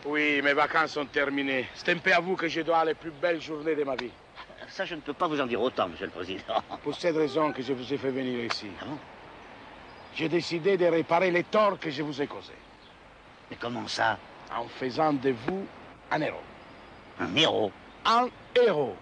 Oui, mes vacances sont terminées. C'est un peu à vous que je dois les plus belles journées de ma vie. Ça, je ne peux pas vous en dire autant, monsieur le président. Pour cette raison que je vous ai fait venir ici. Ah bon? J'ai décidé de réparer les torts que je vous ai causés. Mais comment ça? En faisant de vous un héros. Un héros? Un héros.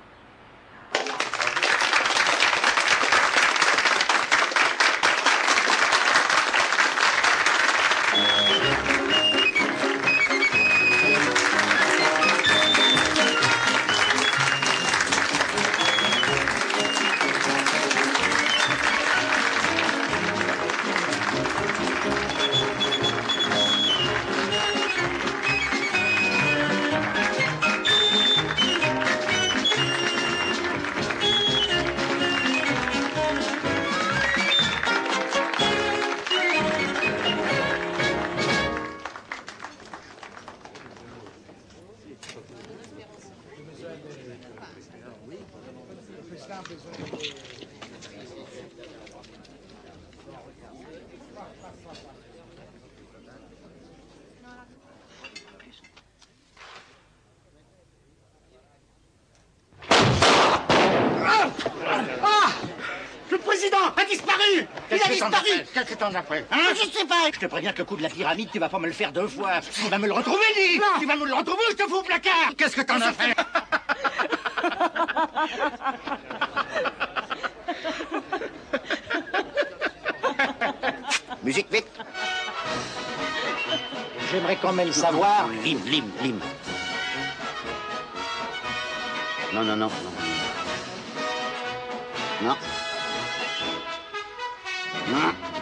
Le président a disparu! Il a disparu! Qu'est-ce que t'en as fait? Hein? Je sais pas! Je te préviens que le coup de la pyramide, tu vas pas me le faire 2 fois. Tu vas me le retrouver, dis! Non. Tu vas me le retrouver, je te fous au placard! Qu'est-ce que t'en as fait? Musique, vite! J'aimerais quand même savoir... Lime. Non. Non. Non.